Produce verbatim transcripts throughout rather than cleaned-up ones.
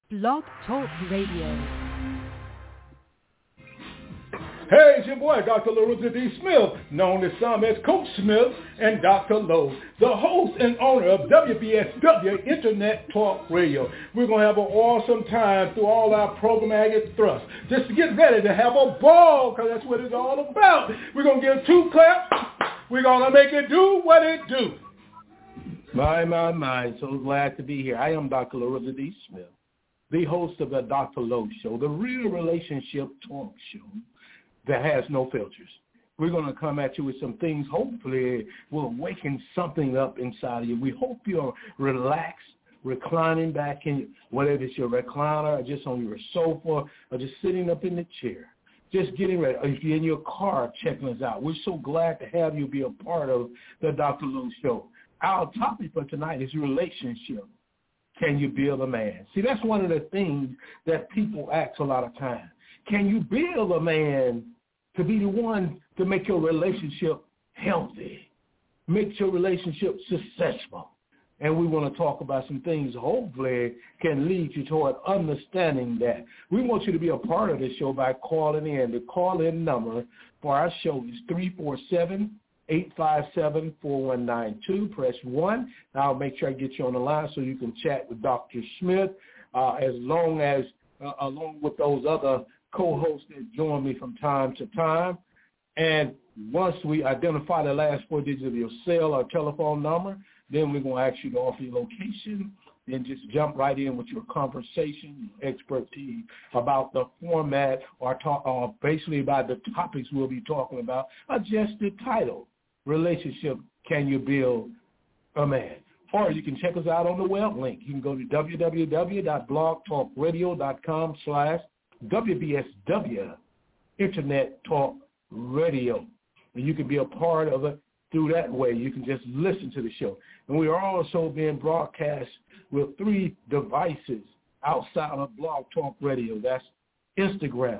Blog Talk Radio. Hey, it's your boy, Doctor Larissa D. Smith, known as some as Coach Smith and Doctor Lowe, the host and owner of W B S W Internet Talk Radio. We're going to have an awesome time through all our programmatic thrusts. Just to get ready to have a ball, because that's what it's all about. We're going to give two claps. We're going to make it do what it do. My, my, my, so glad to be here. I am Doctor Larissa D. Smith, the host of the Doctor Lowe Show, the real relationship talk show that has no filters. We're going to come at you with some things, hopefully will awaken something up inside of you. We hope you're relaxed, reclining back in, whether it's your recliner or just on your sofa or just sitting up in the chair, just getting ready. Or if you're in your car checking us out, we're so glad to have you be a part of the Doctor Lowe Show. Our topic for tonight is relationship. Can you build a man? See, that's one of the things that people ask a lot of times. Can you build a man to be the one to make your relationship healthy, make your relationship successful? And we want to talk about some things hopefully can lead you toward understanding that. We want you to be a part of this show by calling in. The call-in number for our show is three four seven, eight five seven, four one nine two. Press one. I'll make sure I get you on the line so you can chat with Doctor Smith uh, as long as, uh, along with those other co-hosts that join me from time to time. And once we identify the last four digits of your cell or telephone number, then we're going to ask you to offer your location, then just jump right in with your conversation, your expertise about the format or, talk, or basically about the topics we'll be talking about, or just the title, Relationship, Can You Build a Man? Or you can check us out on the web link. You can go to w w w dot blog talk radio dot com slash W B S W Internet Talk Radio. And you can be a part of it through that way. You can just listen to the show. And we are also being broadcast with three devices outside of Blog Talk Radio. That's Instagram.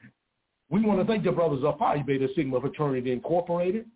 We want to thank the brothers of Phi Beta Sigma Fraternity Incorporated,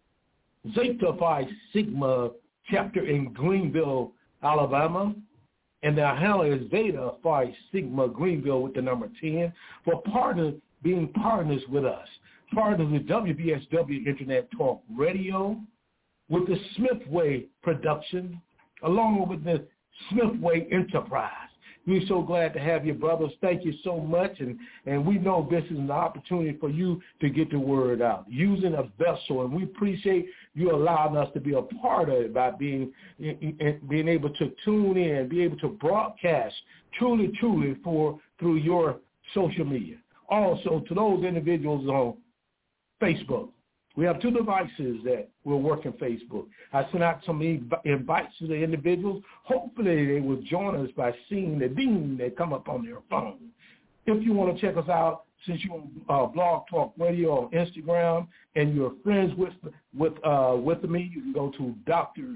Zeta Phi Sigma chapter in Greenville, Alabama, and their handle is Zeta Phi Sigma Greenville with the number ten, for partner, being partners with us. Partners with W B S W Internet Talk Radio, with the Smithway Production, along with the Smithway Enterprise. We're so glad to have you, brothers. Thank you so much. And, and we know this is an opportunity for you to get the word out, using a vessel. And we appreciate you allowing us to be a part of it by being, being able to tune in, be able to broadcast truly, truly for through your social media. Also, to those individuals on Facebook, we have two devices that will work in Facebook. I sent out some invites to the individuals. Hopefully they will join us by seeing the ding that come up on their phone. If you want to check us out, since you're on uh, Blog Talk Radio on Instagram and you're friends with with uh, with me, you can go to Doctor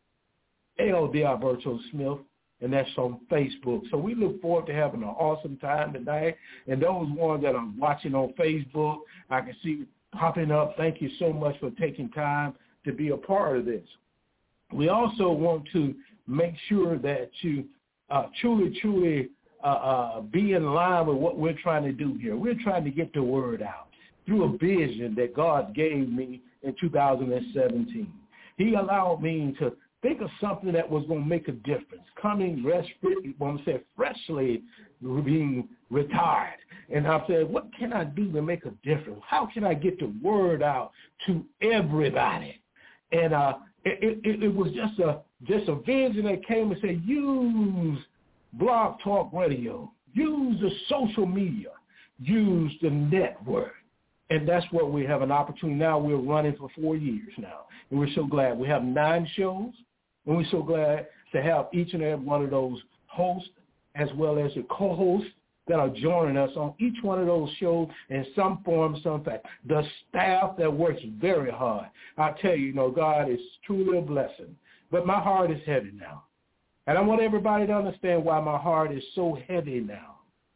L. D'Alberto Smith, and that's on Facebook. So we look forward to having an awesome time tonight. And those ones that are watching on Facebook, I can see popping up. Thank you so much for taking time to be a part of this. We also want to make sure that you uh, truly, truly uh, uh, be in line with what we're trying to do here. We're trying to get the word out through a vision that God gave me in two thousand seventeen. He allowed me to think of something that was going to make a difference, coming rest, when I said freshly being retired. And I said, what can I do to make a difference? How can I get the word out to everybody? And uh, it, it, it was just a just a vision that came and said, use Blog Talk Radio, use the social media, use the network. And that's what we have an opportunity now. We're running for four years now. And we're so glad. We have nine shows. And we're so glad to have each and every one of those hosts as well as the co-hosts that are joining us on each one of those shows in some form, some fact. The staff that works very hard. I tell you, you know, God is truly a blessing. But my heart is heavy now. And I want everybody to understand why my heart is so heavy now.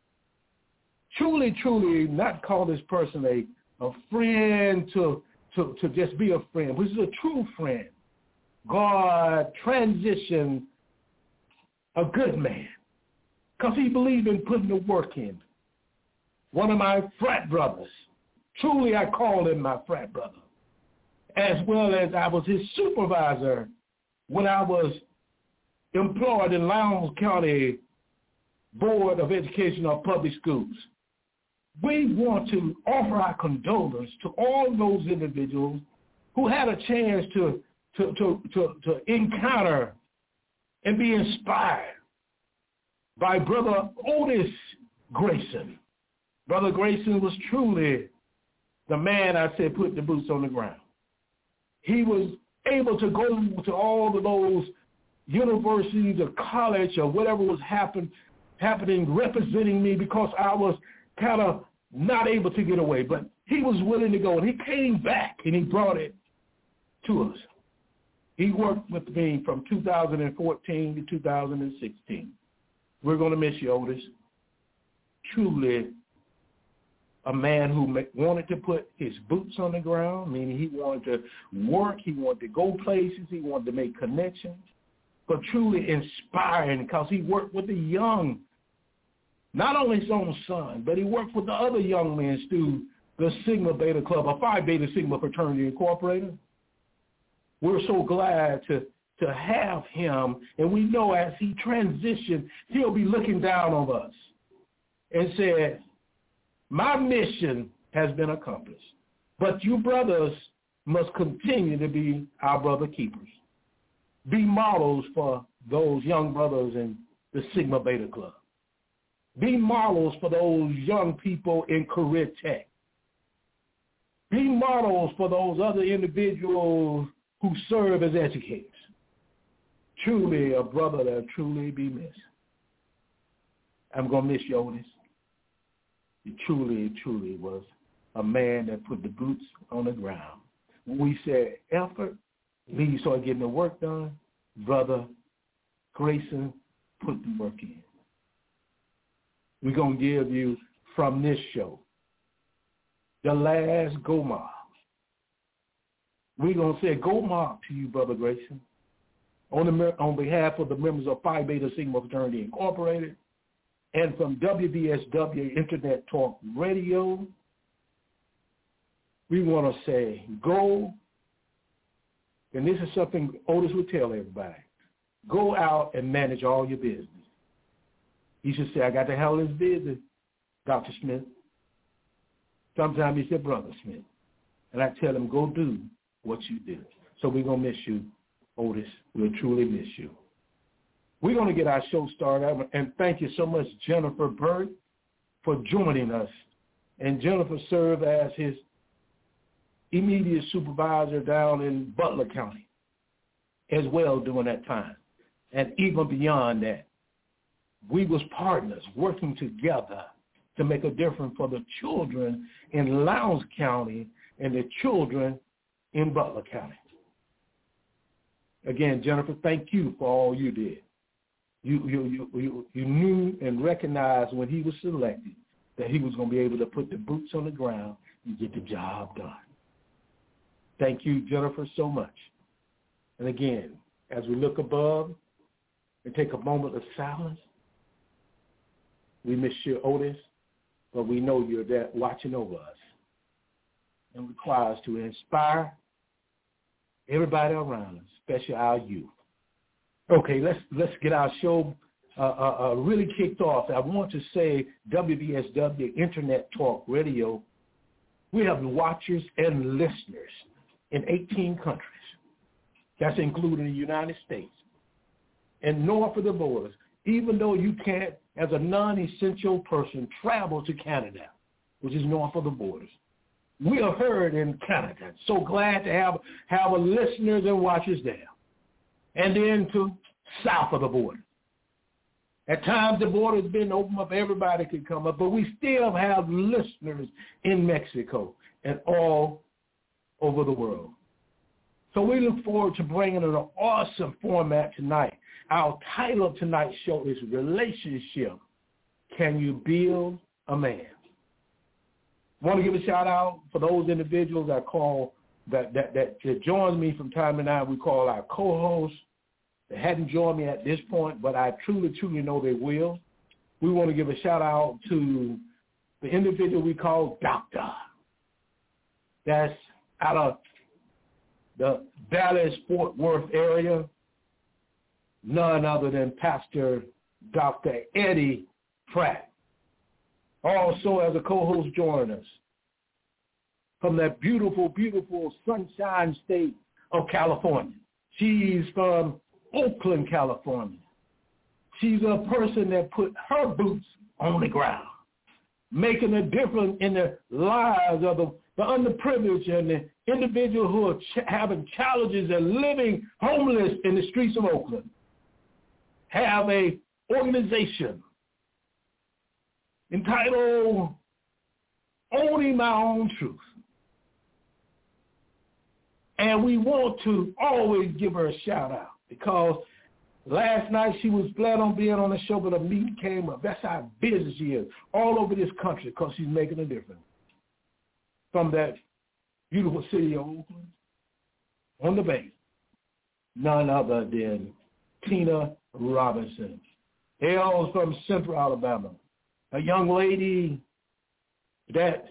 Truly, truly, not call this person a, a friend to, to, to just be a friend. This is a true friend. God transitioned a good man because he believed in putting the work in. One of my frat brothers, truly I call him my frat brother, as well as I was his supervisor when I was employed in Lowndes County Board of Education of Public Schools. We want to offer our condolences to all those individuals who had a chance to, to, to, to, to encounter and be inspired by Brother Otis Grayson. Brother Grayson was truly the man, I said, put the boots on the ground. He was able to go to all of those universities or college or whatever was happen, happening, representing me because I was kind of not able to get away. But he was willing to go, and he came back, and he brought it to us. He worked with me from two thousand fourteen to two thousand sixteen. We're going to miss you, Otis. Truly a man who wanted to put his boots on the ground, meaning he wanted to work, he wanted to go places, he wanted to make connections, but truly inspiring because he worked with the young, not only his own son, but he worked with the other young men through the Sigma Beta Club, a Phi Beta Sigma Fraternity Incorporated. We're so glad to, to have him, and we know as he transitions, he'll be looking down on us and said, my mission has been accomplished, but you brothers must continue to be our brother keepers. Be models for those young brothers in the Sigma Beta Club. Be models for those young people in career tech. Be models for those other individuals who serve as educators. Truly a brother that truly be missed. I'm going to miss you, Otis. He truly, truly was a man that put the boots on the ground. When we said effort, we started getting the work done. Brother Grayson put the work in. We're going to give you from this show the last go mark. We're going to say go mark to you, Brother Grayson, on, the, on behalf of the members of Phi Beta Sigma Fraternity Incorporated, and from W B S W Internet Talk Radio. We want to say go, and this is something Otis would tell everybody, go out and manage all your business. He should say, I got to handle this business, Doctor Smith. Sometimes he said, Brother Smith. And I tell him, go do what you do. So we're going to miss you, Otis. We'll truly miss you. We're going to get our show started, and thank you so much, Jennifer Burt, for joining us. And Jennifer served as his immediate supervisor down in Butler County as well during that time. And even beyond that, we was partners working together to make a difference for the children in Lowndes County and the children in Butler County. Again, Jennifer, thank you for all you did. You, you, you, you knew and recognized when he was selected that he was going to be able to put the boots on the ground and get the job done. Thank you, Jennifer, so much. And again, as we look above and take a moment of silence, we miss you, Otis, but we know you're there watching over us and require us to inspire everybody around us, especially our youth. Okay, let's let's get our show uh, uh, uh, really kicked off. I want to say W B S W Internet Talk Radio, we have watchers and listeners in eighteen countries. That's including the United States. And north of the borders, even though you can't, as a non-essential person, travel to Canada, which is north of the borders. We are heard in Canada. So glad to have, have a listeners and watchers there. And then to south of the border. At times the border's been opened up, everybody could come up, but we still have listeners in Mexico and all over the world. So we look forward to bringing an awesome format tonight. Our title of tonight's show is Relationship. Can You Build a Man? I want to give a shout out for those individuals that call That, that that that joins me from time to time. We call our co-hosts. They hadn't joined me at this point, but I truly, truly know they will. we want to give a shout out to the individual we call Doctor. That's out of the Dallas-Fort Worth area, none other than Pastor Doctor Eddie Pratt. Also as a co-host joining us from that beautiful, beautiful sunshine state of California. She's from Oakland, California. She's a person that put her boots on the ground, making a difference in the lives of the, the underprivileged and the individuals who are ch- having challenges and living homeless in the streets of Oakland. Have a organization entitled Owning My Own Truth. And we want to always give her a shout out because last night she was glad on being on the show, but a meeting came up. That's how busy she is all over this country because she's making a difference. From that beautiful city of Oakland on the bay, none other than Tina Robinson. Hails from Central Alabama, a young lady that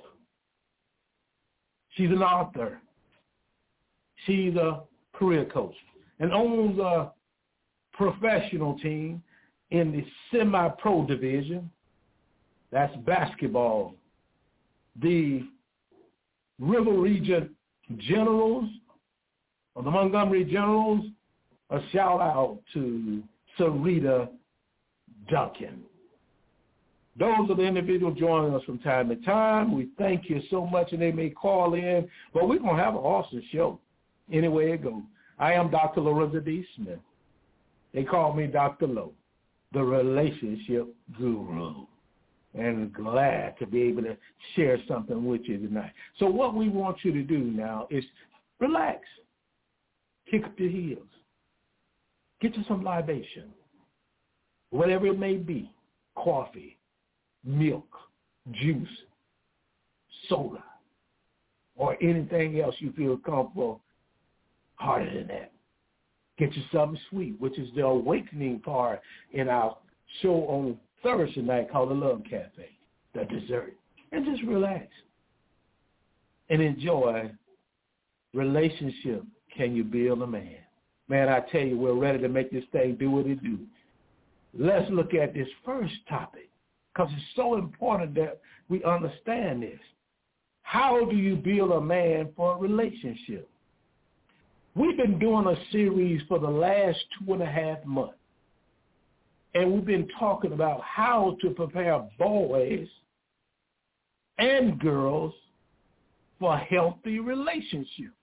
she's an author. She's a career coach and owns a professional team in the semi-pro division. That's basketball. The River Region Generals, or the Montgomery Generals, a shout out to Sarita Duncan. Those are the individuals joining us from time to time. We thank you so much, and they may call in, but we're going to have an awesome show anyway it goes. I am Doctor Lorenzo D. Smith. They call me Doctor Lowe, the relationship guru, and glad to be able to share something with you tonight. So what we want you to do now is relax, kick up your heels, get you some libation, whatever it may be, coffee, milk, juice, soda, or anything else you feel comfortable. Harder than that, get you something sweet, which is the awakening part in our show on Thursday night called the Love Cafe, the dessert, and just relax and enjoy relationship. Can you build a man? Man, I tell you, we're ready to make this thing do what it do. Let's look at this first topic because it's so important that we understand this. How do you build a man for a relationship? We've been doing a series for the last two and a half months, and we've been talking about how to prepare boys and girls for healthy relationships.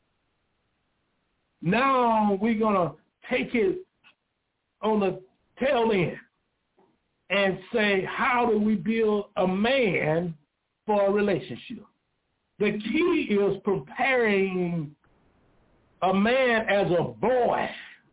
Now we're going to take it on the tail end and say, how do we build a man for a relationship? The key is preparing a man as a boy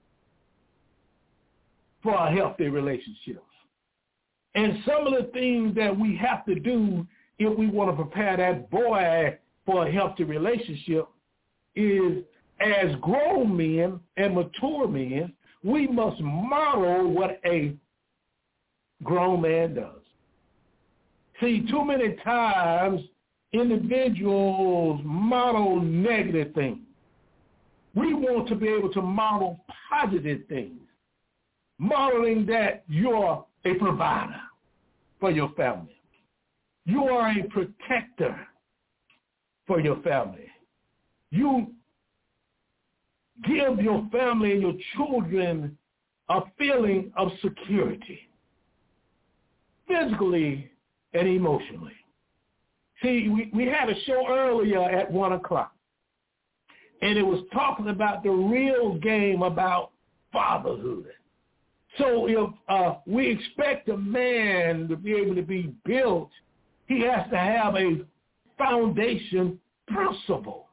for a healthy relationship. And some of the things that we have to do if we want to prepare that boy for a healthy relationship is, as grown men and mature men, we must model what a grown man does. See, too many times individuals model negative things. We want to be able to model positive things, modeling that you're a provider for your family. You are a protector for your family. You give your family and your children a feeling of security, physically and emotionally. See, we, we had a show earlier at one o'clock, and it was talking about the real game about fatherhood. So if uh, we expect a man to be able to be built, he has to have a foundation principle.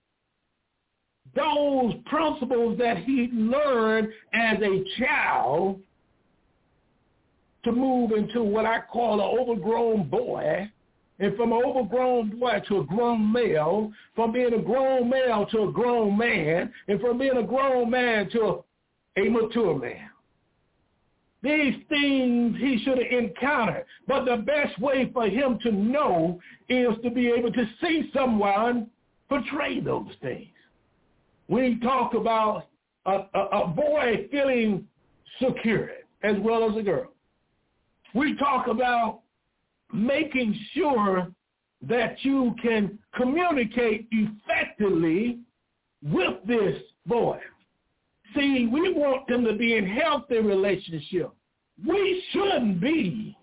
Those principles that he learned as a child to move into what I call an overgrown boy, and from an overgrown boy to a grown male, from being a grown male to a grown man, and from being a grown man to a, a mature man. These things he should have encountered. But the best way for him to know is to be able to see someone portray those things. We talk about a, a, a boy feeling secure as well as a girl. We talk about making sure that you can communicate effectively with this boy. See, we want them to be in healthy relationship. We shouldn't be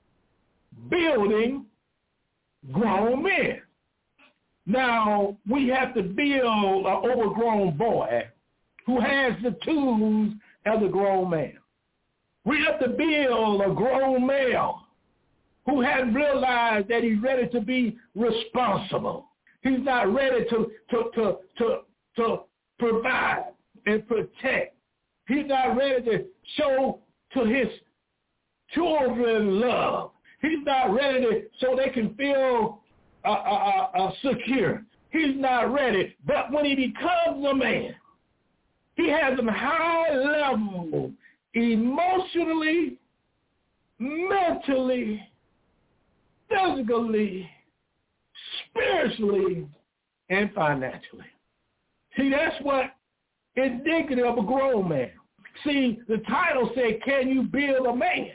building grown men. Now, we have to build an overgrown boy who has the tools as a grown man. We have to build a grown male who hasn't realized that he's ready to be responsible. He's not ready to, to, to, to, to provide and protect. He's not ready to show to his children love. He's not ready to, so they can feel uh, uh, uh, secure. He's not ready. But when he becomes a man, he has a high level emotionally, mentally, physically, spiritually, and financially. See, that's what indicative of a grown man. See, the title said, can you build a man?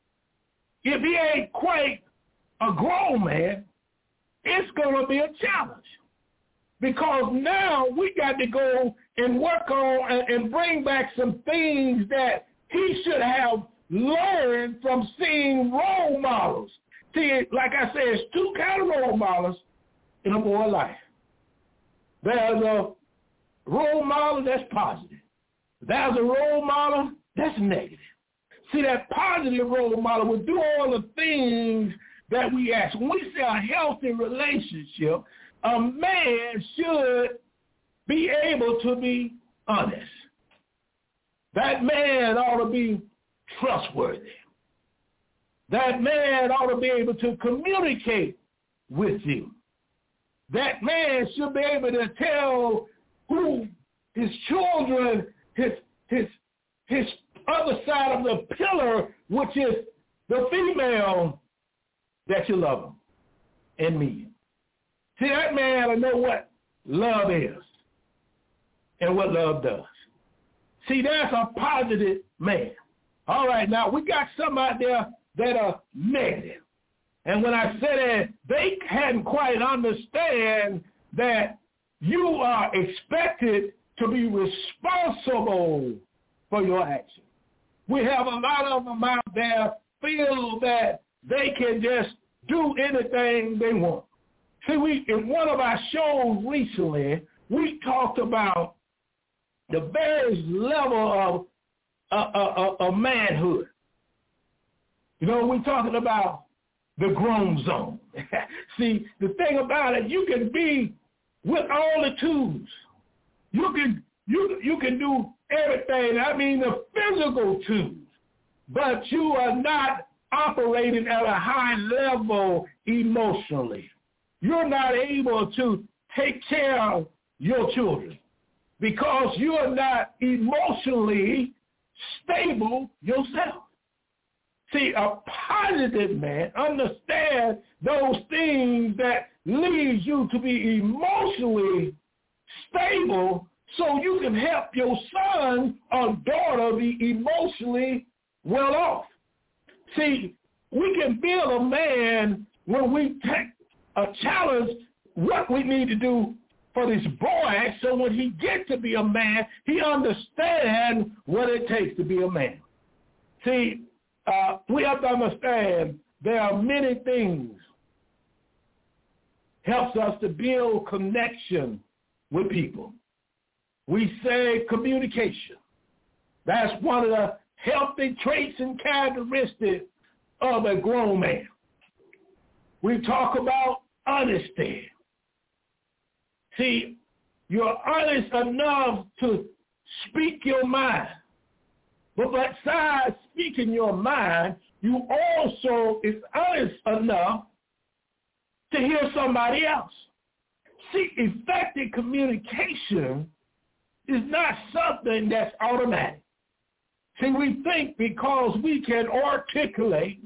If he ain't quite a grown man, it's going to be a challenge. Because now we got to go and work on and, and bring back some things that he should have learned from seeing role models. See, like I said, it's two kind of role models in a boy's life. There's a role model that's positive. There's a role model that's negative. See, that positive role model will do all the things that we ask. When we say a healthy relationship, a man should be able to be honest. That man ought to be trustworthy. That man ought to be able to communicate with you. That man should be able to tell who his children, his his his other side of the pillar, which is the female, that you love him and me. See, that man will know what love is and what love does. See, that's a positive man. All right, now we got some out there that are negative. And when I say that, they hadn't quite understand that you are expected to be responsible for your actions. We have a lot of them out there feel that they can just do anything they want. See, we in one of our shows recently, we talked about the various level of uh, uh, uh, manhood. You know, we're talking about the grown zone. See, the thing about it, you can be with all the tools. You can you you can do everything. I mean, the physical tools, but you are not operating at a high level emotionally. You're not able to take care of your children because you are not emotionally stable yourself. See, a positive man understands those things that lead you to be emotionally stable so you can help your son or daughter be emotionally well off. See, we can build a man when we take a challenge what we need to do for this boy so when he gets to be a man, he understands what it takes to be a man. See, uh, we have to understand there are many things helps us to build connection with people. We say communication. That's one of the healthy traits and characteristics of a grown man. We talk about honesty. See, you're honest enough to speak your mind. But besides speaking your mind, you also is honest enough to hear somebody else. See, effective communication is not something that's automatic. See, we think because we can articulate,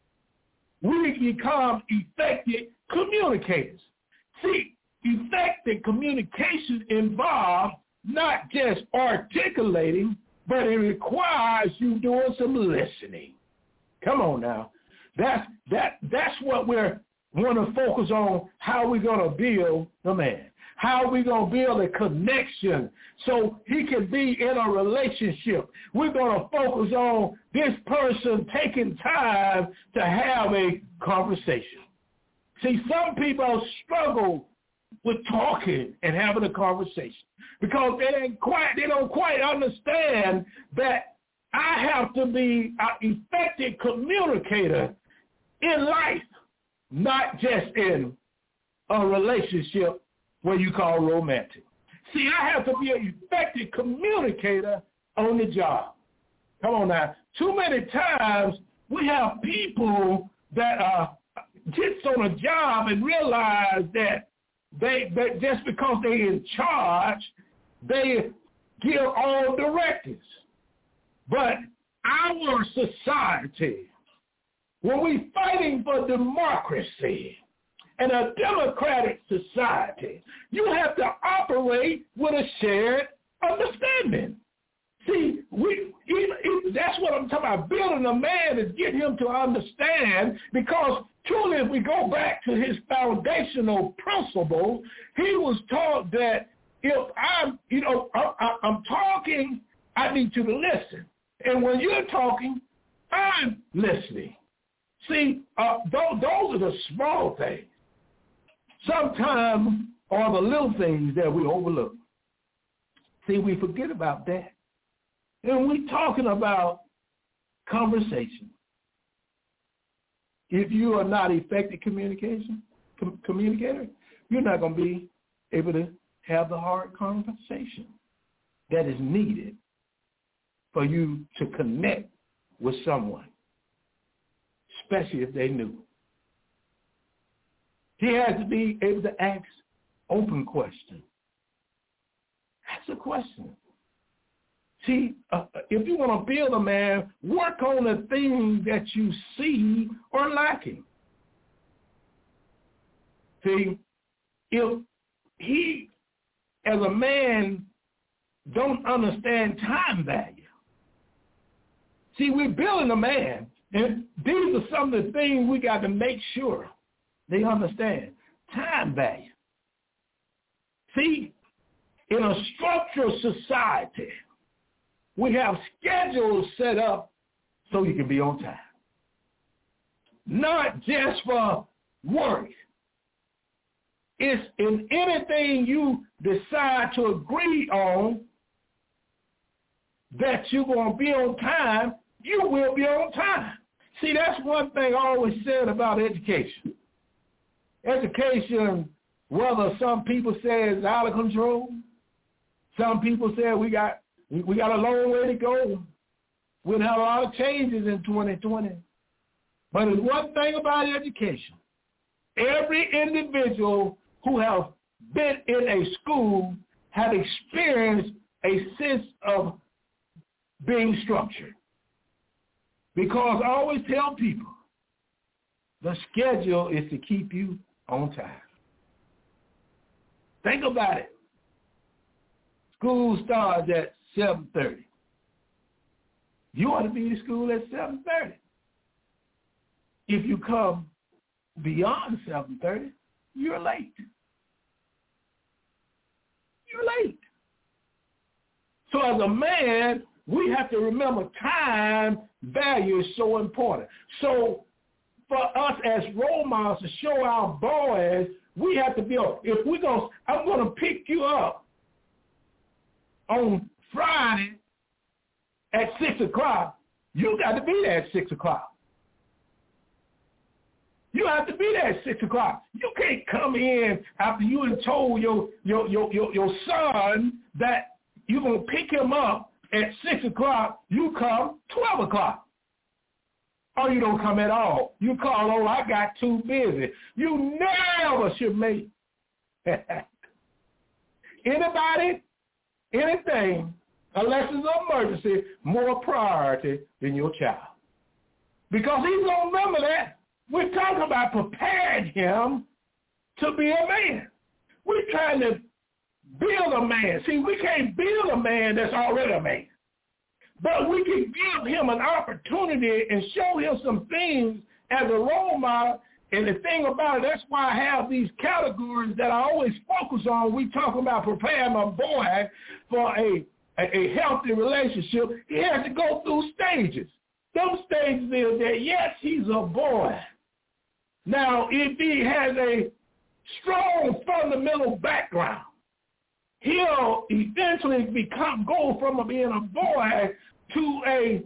we become effective communicators. See, effective communication involves not just articulating, but it requires you doing some listening. Come on now. That's, that, that's what we're want to focus on, how we're going to build the man, how we're going to build a connection so he can be in a relationship. We're going to focus on this person taking time to have a conversation. See, some people struggle with talking and having a conversation because they ain't quite, they don't quite understand that I have to be an effective communicator in life, not just in a relationship where you call romantic. See, I have to be an effective communicator on the job. Come on now. Too many times we have people that uh, gets on a job and realize that they, they just because they're in charge, they give all directives. But our society, when we're fighting for democracy and a democratic society, you have to operate with a shared understanding. See, we even, that's what I'm talking about. Building a man is getting him to understand, because truly if we go back to his foundational principle, he was taught that if I'm, you know, I, I'm talking, I need you to listen. And when you're talking, I'm listening. See, uh, those, those are the small things. Sometimes are the little things that we overlook. See, we forget about that. And we're talking about conversation. If you are not effective communication com- communicator, you're not going to be able to have the hard conversation that is needed for you to connect with someone, especially if they're new. He has to be able to ask open questions. Ask a question. See, uh, if you want to build a man, work on the things that you see are lacking. See, if he, as a man, don't understand time value. See, we're building a man, and these are some of the things we got to make sure they understand. Time value. See, in a structural society, we have schedules set up so you can be on time. Not just for work. It's in anything you decide to agree on that you're going to be on time, you will be on time. See, that's one thing I always said about education. Education, whether some people say it's out of control, some people say we got we got a long way to go. We'll have a lot of changes in twenty twenty. But there's one thing about education. Every individual who has been in a school has experienced a sense of being structured. Because I always tell people, the schedule is to keep you on time. Think about it. School starts at seven thirty. You ought to be in school at seven thirty. If you come beyond seven thirty, you're late. You're late. So as a man, we have to remember time value is so important. So for us as role models to show our boys, we have to be, if we're going to, I'm going to pick you up on Friday at six o'clock, you got to be there at six o'clock. You have to be there at six o'clock. You can't come in after you and told your, your, your, your, your son that you're going to pick him up at six o'clock, you come twelve o'clock. Or you don't come at all. You call, oh, I got too busy. You never should make anybody, anything unless it's an emergency, more priority than your child. Because he's going to remember that. We're talking about preparing him to be a man. We're trying to build a man. See, we can't build a man that's already a man. But we can give him an opportunity and show him some things as a role model. And the thing about it, that's why I have these categories that I always focus on. We talk about preparing a boy for a, a, a healthy relationship. He has to go through stages. Those stages is that, yes, he's a boy. Now, if he has a strong fundamental background, he'll eventually become, go from being a boy to a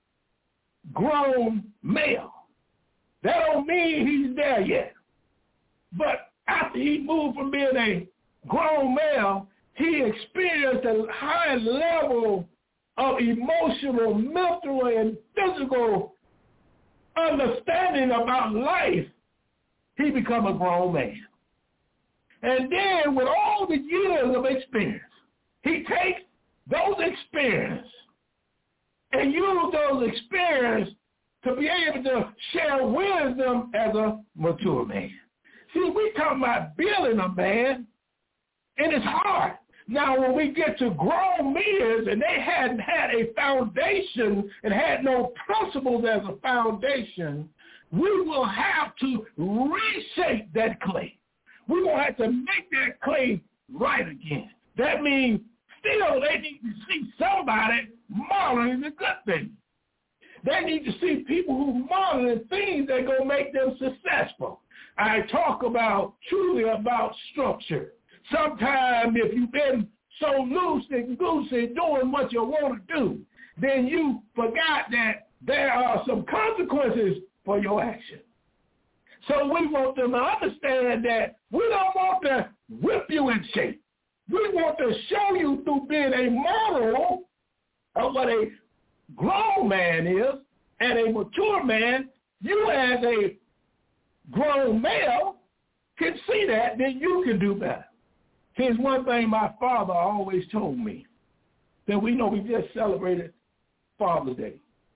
grown male. That don't mean he's there yet. But after he moved from being a grown male, he experienced a high level of emotional, mental, and physical understanding about life. He become a grown man. And then with all the years of experience, he takes those experiences and use those experiences to be able to share wisdom as a mature man. See, we talking about building a man, and it's hard. Now, when we get to grown men and they hadn't had a foundation and had no principles as a foundation, we will have to reshape that clay. We're going to have to make that clay right again. That means still they need to see somebody modeling the good things. They need to see people who model things that are going to make them successful. I talk about, truly about structure. Sometimes if you've been so loose and goosey doing what you want to do, then you forgot that there are some consequences for your action. So we want them to understand that we don't want to whip you in shape. We want to show you through being a model of what a grown man is and a mature man. You as a grown male can see that, then you can do better. Here's one thing my father always told me, that we know we just celebrated Father's Day.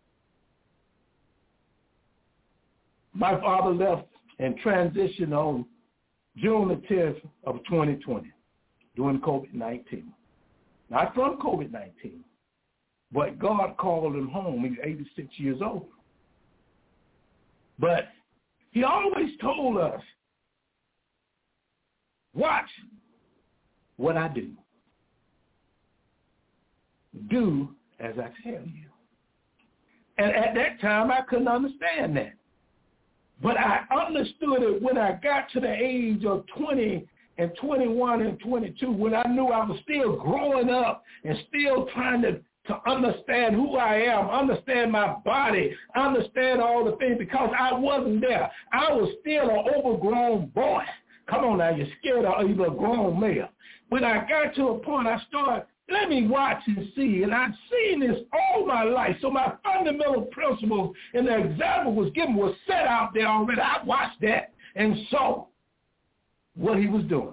My father left and transitioned on June the tenth of twenty twenty during COVID nineteen. Not from COVID nineteen, but God called him home. He's eighty-six years old. But he always told us, watch what I do. Do as I tell you. And at that time, I couldn't understand that. But I understood it when I got to the age of twenty and twenty-one and twenty-two, when I knew I was still growing up and still trying to, to understand who I am, understand my body, understand all the things, because I wasn't there. I was still an overgrown boy. Come on now, you're scared of even a grown male. When I got to a point, I started, let me watch and see. And I've seen this all my life. So my fundamental principles and the example was given was set out there already. I watched that and saw what he was doing.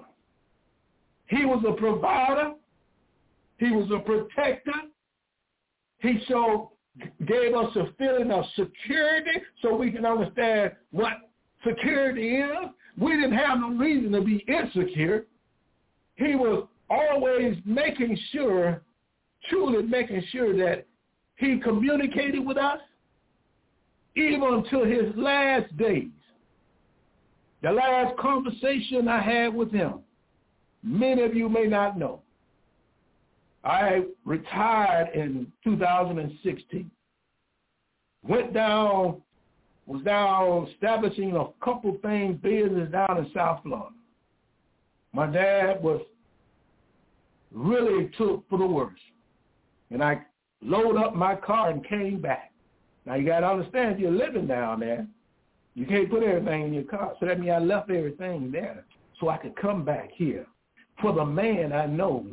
He was a provider. He was a protector. He so gave us a feeling of security so we can understand what security is. We didn't have no reason to be insecure. He was always making sure, truly making sure that he communicated with us even until his last days. The last conversation I had with him, many of you may not know. I retired in two thousand sixteen. Went down, was down establishing a couple things, business down in South Florida. My dad was really took for the worst. And I loaded up my car and came back. Now, you got to understand, you're living down there. You can't put everything in your car. So that means I left everything there so I could come back here for the man I know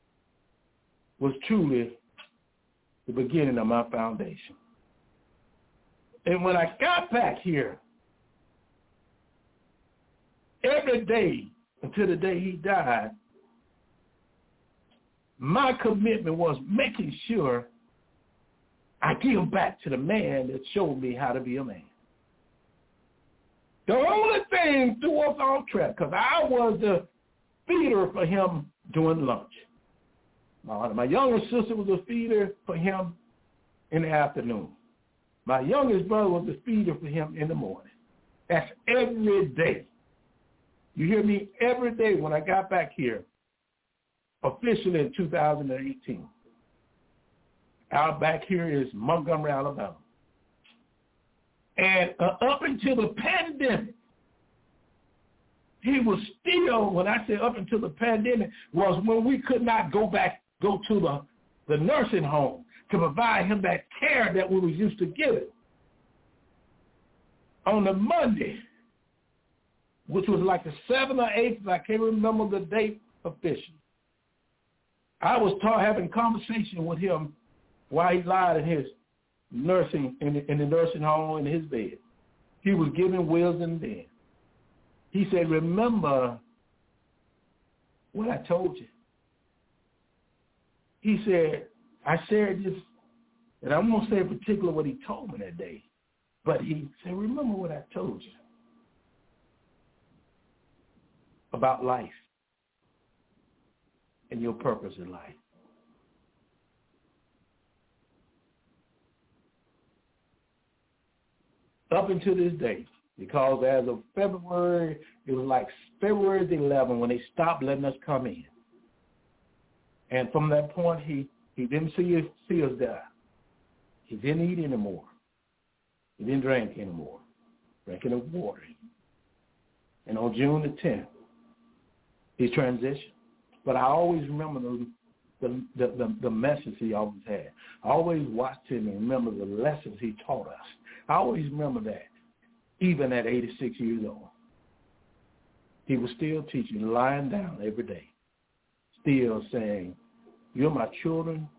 was truly the beginning of my foundation. And when I got back here, every day until the day he died, my commitment was making sure I give back to the man that showed me how to be a man. The only thing threw us off track, because I was the feeder for him during lunch. My, my younger sister was a feeder for him in the afternoon. My youngest brother was a feeder for him in the morning. That's every day. You hear me? Every day when I got back here, officially in two thousand eighteen. Out back here is Montgomery, Alabama. And uh, up until the pandemic, he was still, when I say up until the pandemic, was when we could not go back, go to the, the nursing home to provide him that care that we was used to giving. On the Monday, which was like the seventh or eighth, I can't remember the date officially, I was ta- having a conversation with him while he lied in his nursing, in the, in the nursing home in his bed. He was giving wisdom then. He said, remember what I told you. He said, I shared this, and I'm going to say in particular what he told me that day. But he said, remember what I told you about life and your purpose in life. Up until this day, because as of February, it was like February the eleventh when they stopped letting us come in. And from that point, he, he didn't see us, see us die. He didn't eat anymore. He didn't drink anymore. Drinking of water. And on June the tenth, he transitioned. But I always remember the, the, the, the, the message he always had. I always watched him and remember the lessons he taught us. I always remember that, even at eighty-six years old. He was still teaching, lying down every day, still saying, you're my children.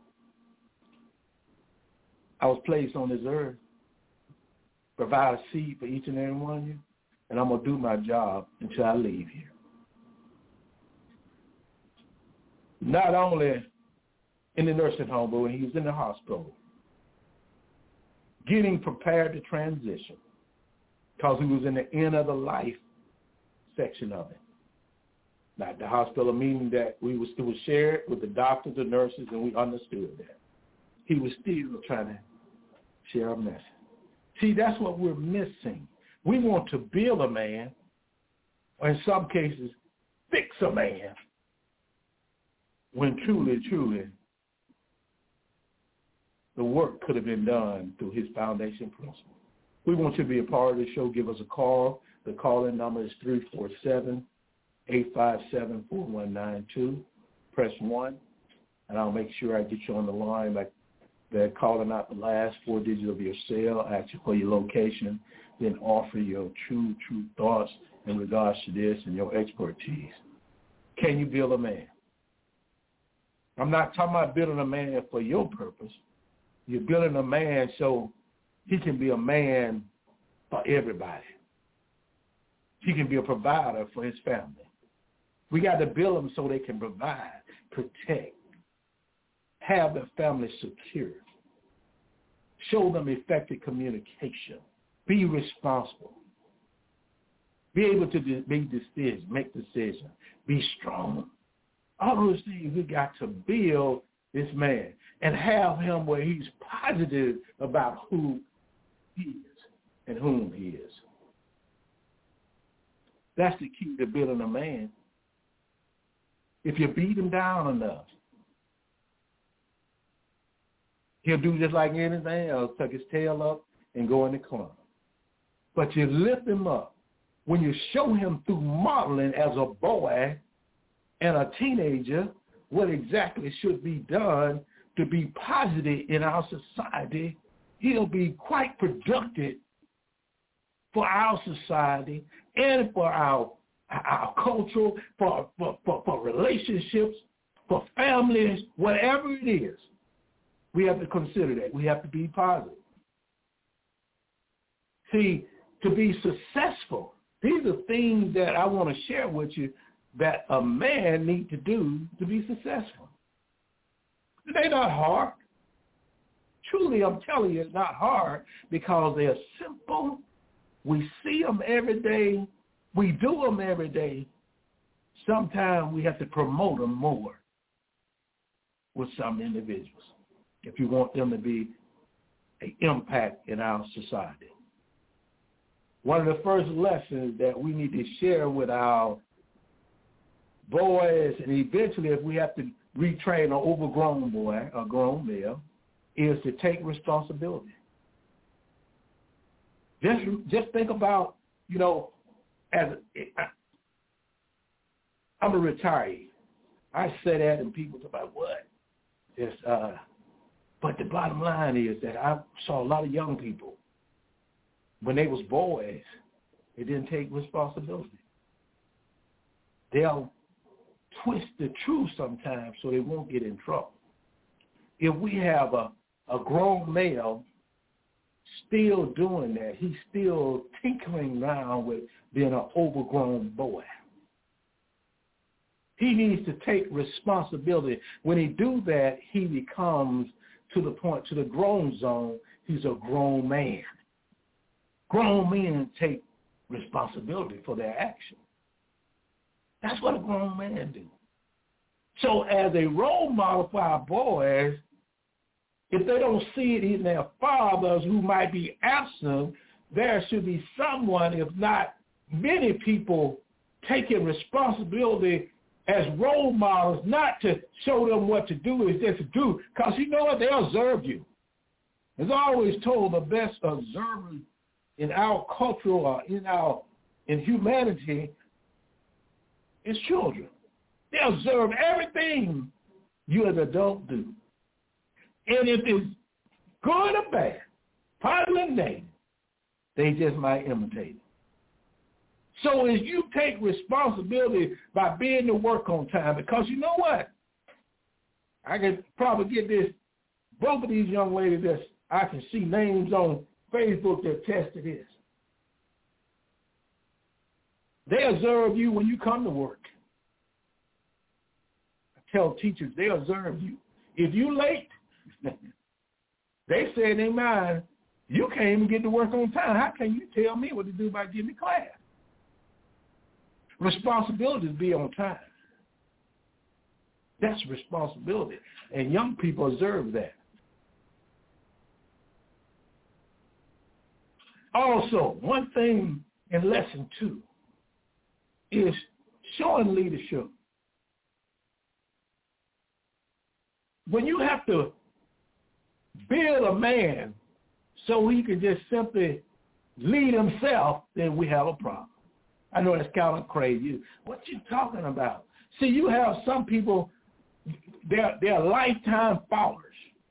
I was placed on this earth, provide a seed for each and every one of you, and I'm going to do my job until I leave here. Not only in the nursing home, but when he was in the hospital, getting prepared to transition, because he was in the end of the life section of it. Not the hospital meeting that we was, it was shared with the doctors, the nurses, and we understood that. He was still trying to share a message. See, that's what we're missing. We want to build a man, or in some cases, fix a man, when truly, truly, the work could have been done through his foundation principle. We want you to be a part of the show. Give us a call. The call-in number is three four seven, eight five seven, four one nine two. Press one, and I'll make sure I get you on the line. Like they're calling out the last four digits of your cell, ask you for your location, then offer your true, true thoughts in regards to this and your expertise. Can you build a man? I'm not talking about building a man for your purpose. You're building a man so he can be a man for everybody. He can be a provider for his family. We got to build them so they can provide, protect, have their family secure, show them effective communication, be responsible, be able to de- make decisions, make decisions, be strong. All those things we got to build this man and have him where he's positive about who he is and whom he is. That's the key to building a man. If you beat him down enough, he'll do just like anything else, tuck his tail up and go in the corner. But you lift him up when you show him through modeling as a boy and a teenager what exactly should be done to be positive in our society. He'll be quite productive for our society and for our our culture, for, for, for, for relationships, for families, whatever it is. We have to consider that. We have to be positive. See, to be successful, these are things that I want to share with you that a man needs to do to be successful. They're not hard. Truly, I'm telling you, it's not hard because they're simple. We see them every day. We do them every day. Sometimes we have to promote them more with some individuals if you want them to be an impact in our society. One of the first lessons that we need to share with our boys, and eventually if we have to retrain an overgrown boy, a grown male, is to take responsibility. Just, just think about, you know, as I, I'm a retiree. I say that and people talk about what? It's, uh, but the bottom line is that I saw a lot of young people, when they was boys, they didn't take responsibility. They'll twist the truth sometimes so they won't get in trouble. If we have a, a grown male still doing that, he's still tinkering around with being an overgrown boy. He needs to take responsibility. When he do that, he becomes to the point, to the grown zone, he's a grown man. Grown men take responsibility for their action. That's what a grown man do. So as a role model for our boys, if they don't see it in their fathers who might be absent, there should be someone, if not many people, taking responsibility as role models, not to show them what to do, is just to do. Because you know what? They observe you. As I always told, the best observer in our culture or in our in humanity is children. They observe everything you as an adult do. And if it's good or bad, positive or negative, they just might imitate it. So as you take responsibility by being to work on time, because you know what? I can probably get this, both of these young ladies that I can see names on Facebook that attest to this. They observe you when you come to work. I tell teachers, they observe you. If you late, they say in their mind, you can't even get to work on time. How can you tell me what to do by getting to class? Responsibility is be on time. That's responsibility. And young people observe that. Also, one thing in lesson two is showing leadership. When you have to build a man so he can just simply lead himself, then we have a problem. I know that's kind of crazy. What you talking about? See, you have some people, they're, they're lifetime followers.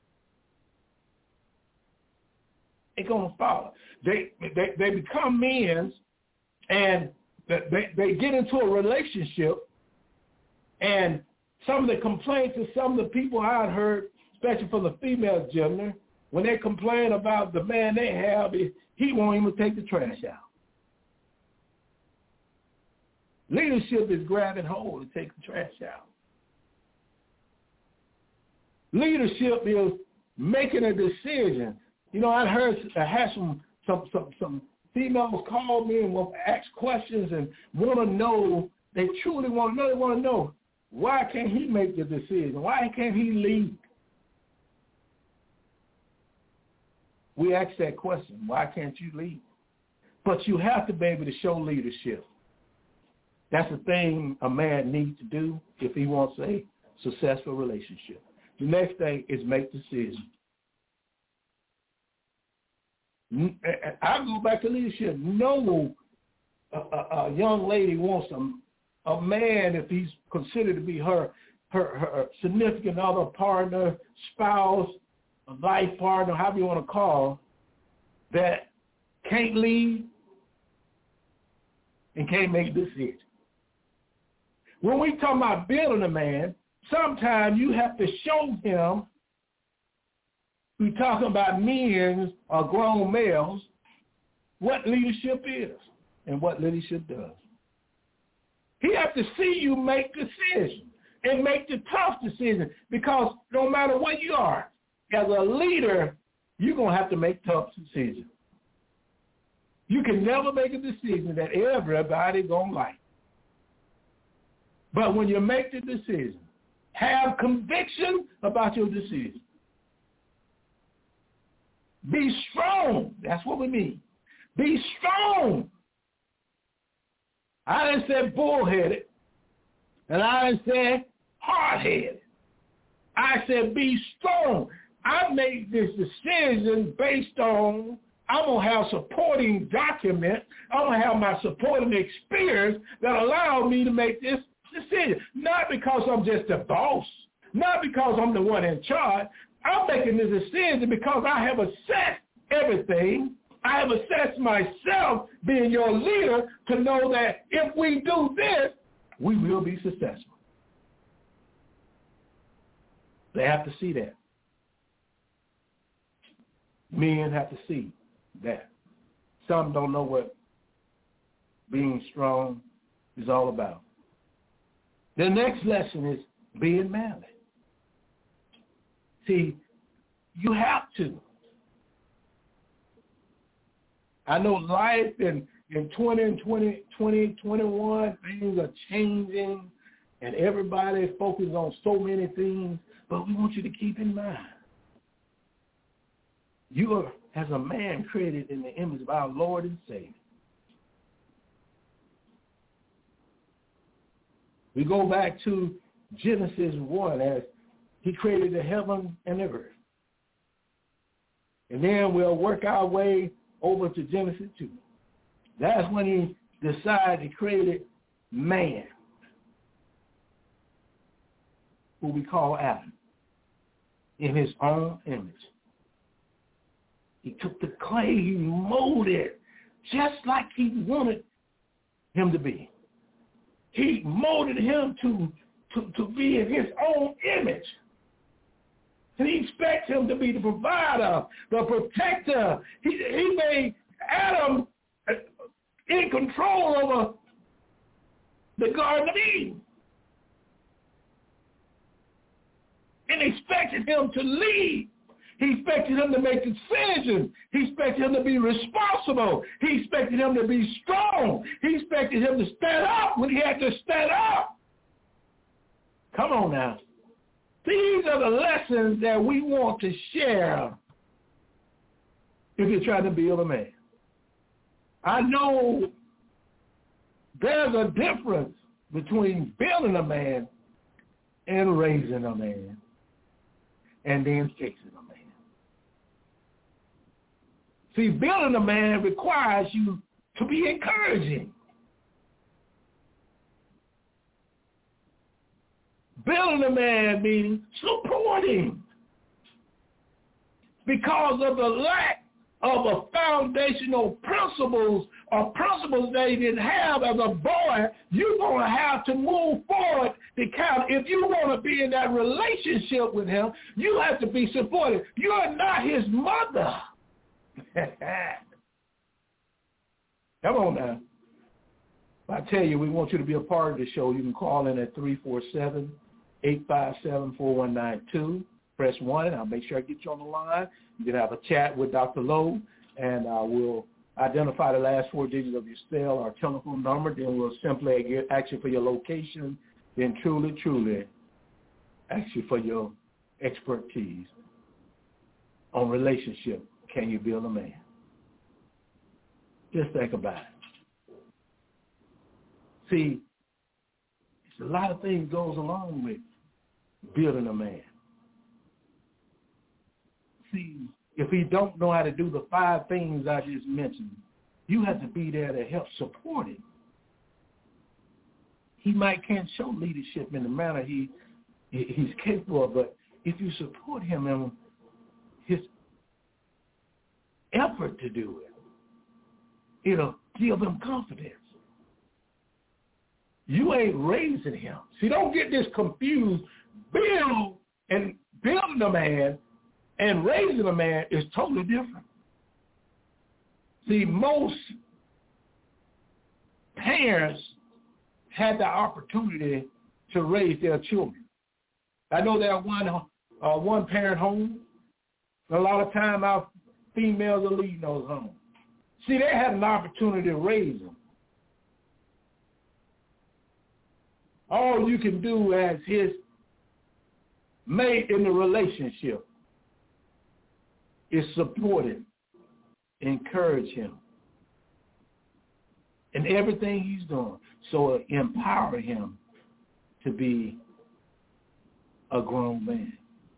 They're going to follow. They, they, they become men, and they, they get into a relationship, and some of the complaints of some of the people I've heard, especially from the female gender, when they complain about the man they have, he won't even take the trash out. Leadership is grabbing hold to take the trash out. Leadership is making a decision. You know, I heard, I had some some some, some females call me and will ask questions and want to know. They truly want to know. They want to know, why can't he make the decision? Why can't he lead? We ask that question. Why can't you lead? But you have to be able to show leadership. That's the thing a man needs to do if he wants a successful relationship. The next thing is make decisions. I go back to leadership. No a, a, a young lady wants a, a man, if he's considered to be her, her, her significant other, partner, spouse, a life partner, however you want to call, that can't lead and can't make decisions. When we talk about building a man, sometimes you have to show him, we're talking about men or grown males, what leadership is and what leadership does. He has to see you make decisions. and make the tough decisions, because no matter what you are, as a leader, you're going to have to make tough decisions. You can never make a decision that everybody going to like. But when you make the decision, have conviction about your decision. Be strong. That's what we mean. Be strong. I didn't say bullheaded, and I didn't say hard-headed. I said be strong. I made this decision based on, I'm going to have supporting documents. I'm going to have my supporting experience that allow me to make this decision. Not because I'm just a boss. Not because I'm the one in charge. I'm making this decision because I have assessed everything. I have assessed myself, being your leader, to know that if we do this, we will be successful. They have to see that. Men have to see that. Some don't know what being strong is all about. The next lesson is being manly. See, you have to. I know life in, in twenty and twenty, twenty, twenty-one, things are changing, and everybody is focused on so many things, but we want you to keep in mind, you are, as a man, created in the image of our Lord and Savior. We go back to Genesis one, as he created the heaven and the earth. And then we'll work our way over to Genesis two. That's when he decided he created man, who we call Adam, in his own image. He took the clay, he molded it just like he wanted him to be. He molded him to, to, to be in his own image. And he expects him to be the provider, the protector. He, he made Adam in control over the Garden of Eden. And expected him to lead. He expected him to make decisions. He expected him to be responsible. He expected him to be strong. He expected him to stand up when he had to stand up. Come on now. These are the lessons that we want to share if you're trying to build a man. I know there's a difference between building a man and raising a man and then fixing a man. See, building a man requires you to be encouraging. Building a man means supporting. Because of the lack of a foundational principles or principles that he didn't have as a boy, you're going to have to move forward to count. If you want to be in that relationship with him, you have to be supported. You're not his mother. Come on now. I tell you, we want you to be a part of the show. You can call in at three four seven, eight five seven, four one nine two. Press one, and I'll make sure I get you on the line. You can have a chat with Doctor Lowe, and uh, we'll identify the last four digits of your cell or telephone number. Then we'll simply get, ask you for your location. Then truly, truly ask you for your expertise on relationship. Can you build a man? Just think about it. See, a lot of things goes along with building a man. See, if he don't know how to do the five things I just mentioned, you have to be there to help support him. He might can't show leadership in the manner he he's capable of, but if you support him in his effort to do it, it'll give him confidence. You ain't raising him. See, don't get this confused. Build and building a man and raising a man is totally different. See, most parents had the opportunity to raise their children. I know there are one uh, one parent homes. A lot of time our females are leading those homes. See, they had an opportunity to raise them. All you can do as his mate in the relationship is support him, encourage him in everything he's doing. So empower him to be a grown man.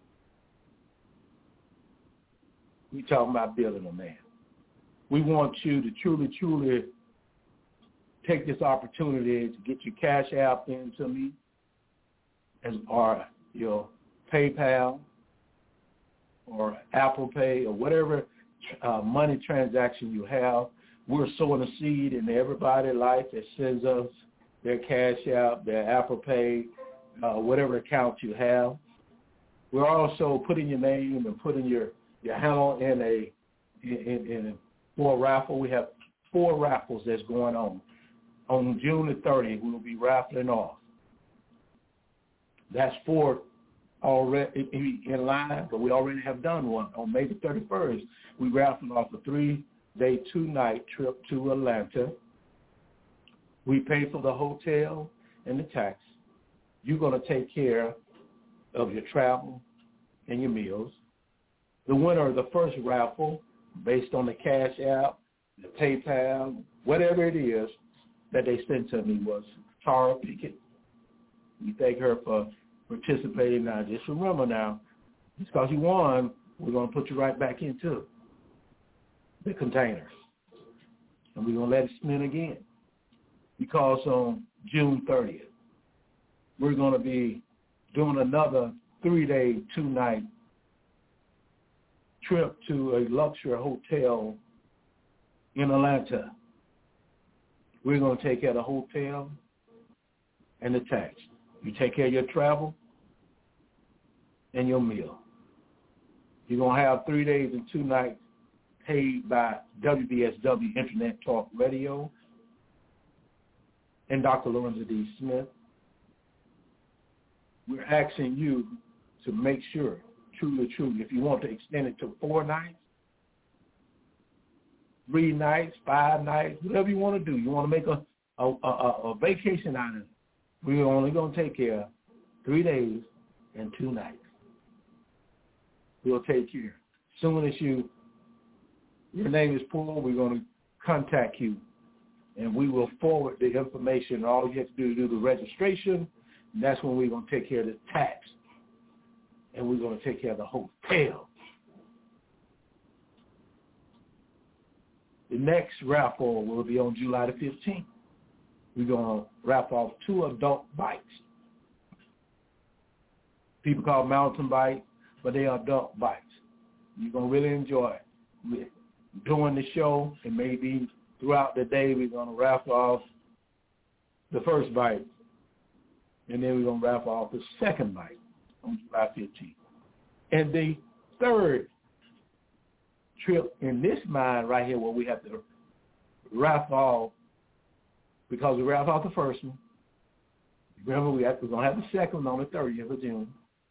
We talking about building a man. We want you to truly, truly take this opportunity to get your Cash App into me, as or your PayPal or Apple Pay or whatever uh, money transaction you have. We're sowing a seed in everybody's life that sends us their Cash App, their Apple Pay, uh, whatever account you have. We're also putting your name and putting your, your handle in a in, in, in for a raffle. We have four raffles that's going on. On June the thirtieth, we will be raffling off. That's four already in line, but we already have done one. On May the thirty-first, we raffled off a three-day, two-night trip to Atlanta. We pay for the hotel and the tax. You're going to take care of your travel and your meals. The winner of the first raffle, based on the Cash App, the PayPal, whatever it is that they sent to me, was Tara Pickett. We thank her for participating. Now, just remember now, just because you won, we're going to put you right back into the container. And we're going to let it spin again. Because on June thirtieth, we're going to be doing another three-day, two-night trip to a luxury hotel in Atlanta. We're going to take care of the hotel and the tax. You take care of your travel and your meal. You're going to have three days and two nights paid by W B S W Internet Talk Radio and Doctor Lorenzo D. Smith. We're asking you to make sure, truly, truly, if you want to extend it to four nights, three nights, five nights, whatever you want to do. You want to make a, a, a, a vacation out of it. We're only going to take care of three days and two nights. We'll take care. As soon as you, your name is pulled, we're going to contact you, and we will forward the information. All you have to do is do the registration, and that's when we're going to take care of the tax, and we're going to take care of the hotel. The next raffle will be on July the fifteenth. We're going to raffle off two adult bikes. People call them mountain bikes, but they are adult bikes. You're going to really enjoy it. During the show, and maybe throughout the day, we're going to raffle off the first bike, and then we're going to raffle off the second bike on July fifteenth. And the third trip in this mind right here, where we have to raffle off, because we raffle off the first one. Remember, we have, we're going to have the second one on the thirtieth of June.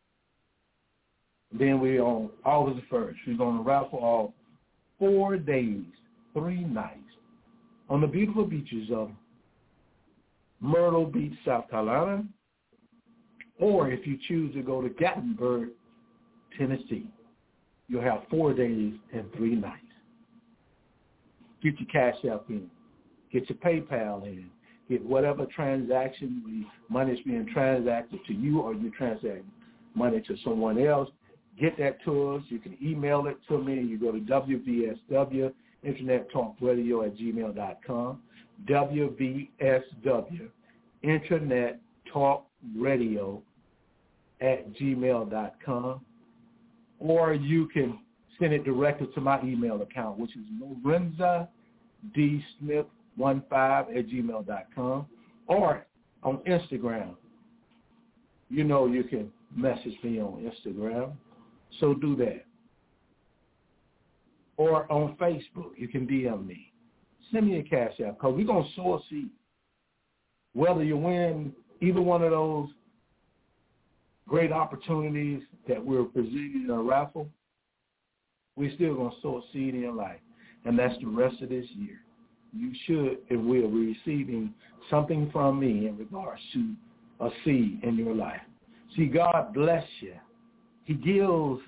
Then we on August the first, we're going to raffle off four days, three nights on the beautiful beaches of Myrtle Beach, South Carolina, or if you choose to go to Gatlinburg, Tennessee, you'll have four days and three nights. Get your Cash App in. Get your PayPal in. Get whatever transaction, money is being transacted to you, or you transact money to someone else. Get that to us. You can email it to me. You go to W B S W Internet Talk Radio at gmail dot com. W B S W Internet Talk Radio at gmail dot com. Or you can send it directly to my email account, which is Lorenza D. Smith one five at gmail dot com. Or on Instagram. You know you can message me on Instagram. So do that. Or on Facebook, you can D M me. Send me a Cash App, because we're going to sow a seed. Whether you win either one of those great opportunities that we're presenting in a raffle, we're still going to sow a seed in your life, and that's the rest of this year. You should and will be receiving something from me in regards to a seed in your life. See, God bless you. He gives,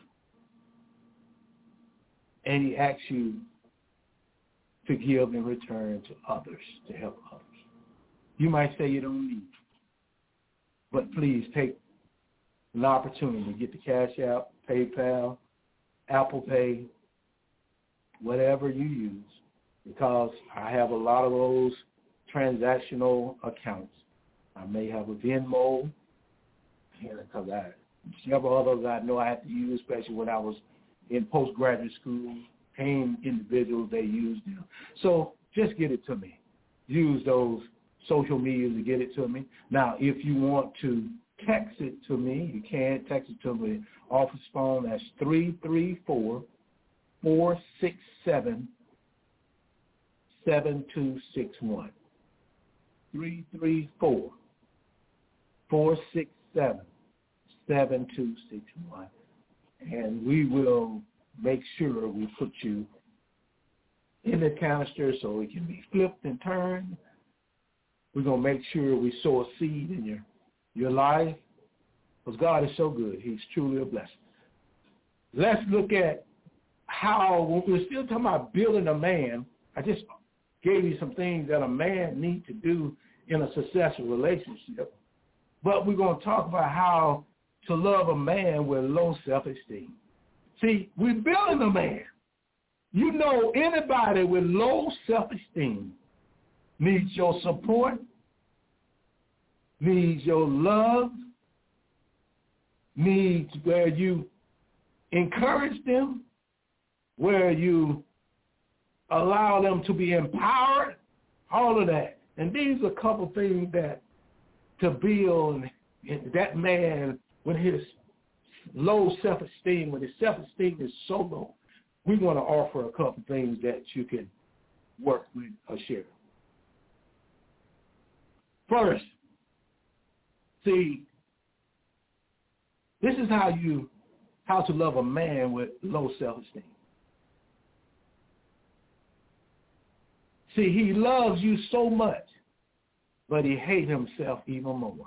and he asks you to give in return to others, to help others. You might say you don't need it, but please take an opportunity to get the cash out, PayPal, Apple Pay, whatever you use, because I have a lot of those transactional accounts. I may have a Venmo, because I several others I know I had to use, especially when I was in postgraduate school, paying individuals, they used them. So just get it to me. Use those social media to get it to me. Now, if you want to text it to me, you can text it to me. Office phone, that's three three four, four six seven, seven two six one. three three four, four six seven, seven two six one. And we will make sure we put you in the canister so it can be flipped and turned. We're going to make sure we sow a seed in your, your life, because God is so good. He's truly a blessing. Let's look at how, when we're still talking about building a man, I just gave you some things that a man needs to do in a successful relationship. But we're going to talk about how to love a man with low self-esteem. See, we're building a man. You know, anybody with low self-esteem needs your support, needs your love, needs where you encourage them, where you allow them to be empowered, all of that. And these are a couple things that to build that man with his low self-esteem, when his self-esteem is so low. We want to offer a couple things that you can work with or share. First, see, this is how you, how to love a man with low self-esteem. See, he loves you so much, but he hates himself even more.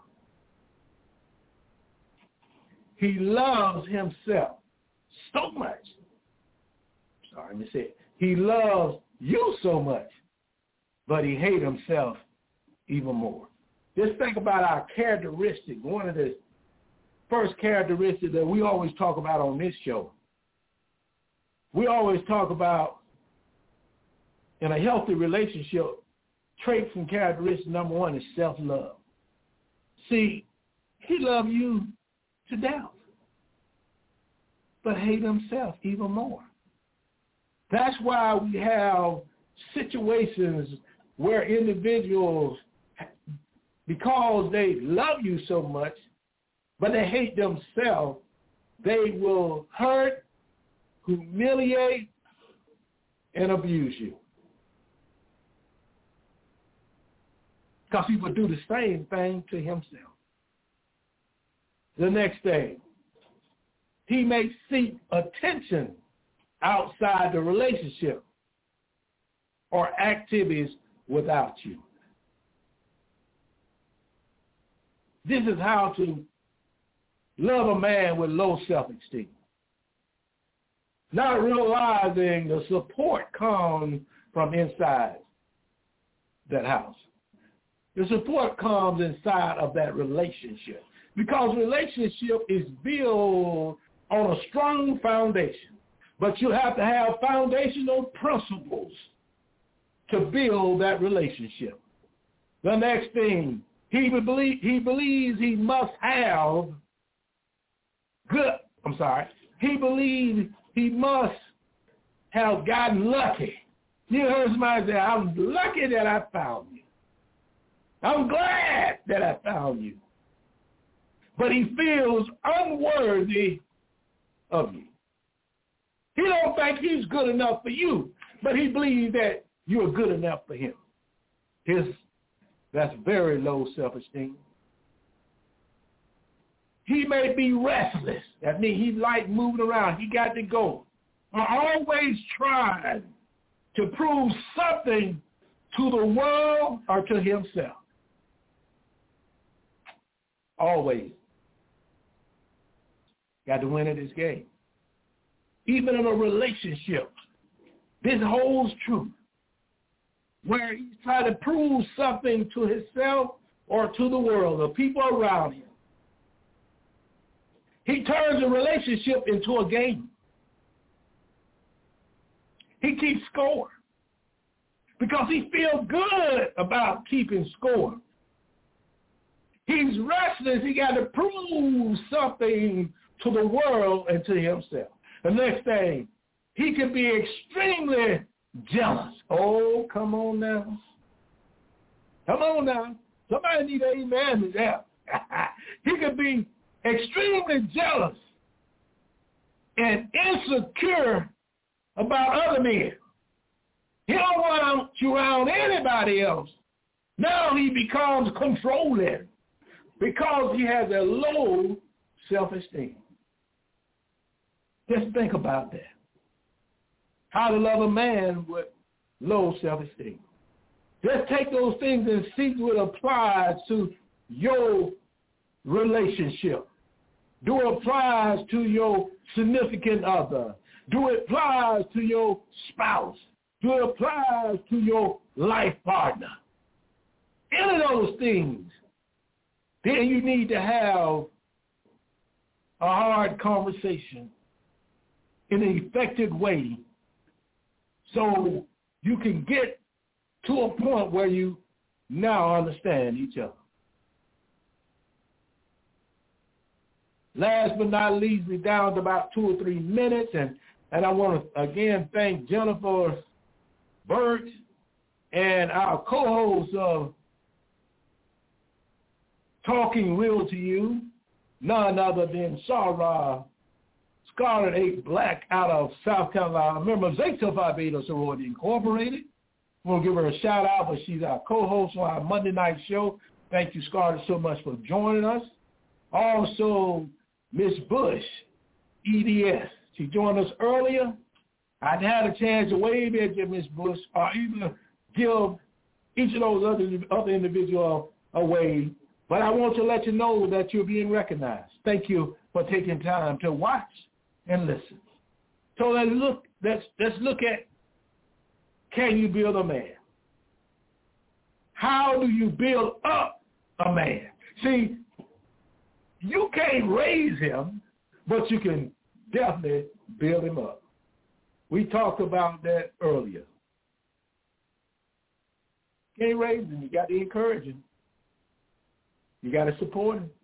He loves himself so much. Sorry, let me say it. He loves you so much, but he hates himself even more. Just think about our characteristic. One of the first characteristics that we always talk about on this show. We always talk about, in a healthy relationship, traits and characteristics, number one is self-love. See, he loves you to death, but hate himself even more. That's why we have situations where individuals, because they love you so much, but they hate themselves, they will hurt, humiliate, and abuse you. Because he would do the same thing to himself. The next thing, he may seek attention outside the relationship or activities without you. This is how to love a man with low self-esteem. Not realizing the support comes from inside that house. The support comes inside of that relationship, because relationship is built on a strong foundation. But you have to have foundational principles to build that relationship. The next thing, he believe, he believes he must have good, I'm sorry, he believes he must have gotten lucky. You heard somebody say, I'm lucky that I found you. I'm glad that I found you. But he feels unworthy of you. He don't think he's good enough for you, but he believes that you're good enough for him. His, that's very low self-esteem. he may be restless. That means he's like moving around. He got to go. Or always trying to prove something to the world or to himself. Always. Got to win at this game. Even in a relationship, this holds true. Where he's trying to prove something to himself or to the world, the people around him. He turns a relationship into a game. He keeps score because he feels good about keeping score. He's restless. He got to prove something to the world and to himself. The next thing, he can be extremely jealous. Oh, come on now. Come on now. Somebody need an amen to that. He can be extremely jealous and insecure about other men. He don't want you around anybody else. Now he becomes controlling because he has a low self-esteem. Just think about that. How to love a man with low self-esteem. Just take those things and see what applies to your relationship. Do it applies to your significant other. Do it applies to your spouse. Do it applies to your life partner. Any of those things, then you need to have a hard conversation in an effective way so you can get to a point where you now understand each other. Last but not least, we're down to about two or three minutes, and, and I want to again thank Jennifer Burt and our co-host of Talking Real to You, none other than Sarah Scarlet Eight Black out of South Carolina, member of Zeta Phi Beta Sorority Incorporated. We'll give her a shout out, but she's our co-host on our Monday night show. Thank you, Scarlett, so much for joining us. Also, Miss Bush, E D S. She joined us earlier. I had a chance to wave at you, Miss Bush, or even give each of those other, other individuals a wave. But I want to let you know that you're being recognized. Thank you for taking time to watch and listen. So let's look, let's, let's look at, can you build a man? How do you build up a man? See, you can't raise him, but you can definitely build him up. We talked about that earlier. You can't raise him. You got to encourage him. You got to support him.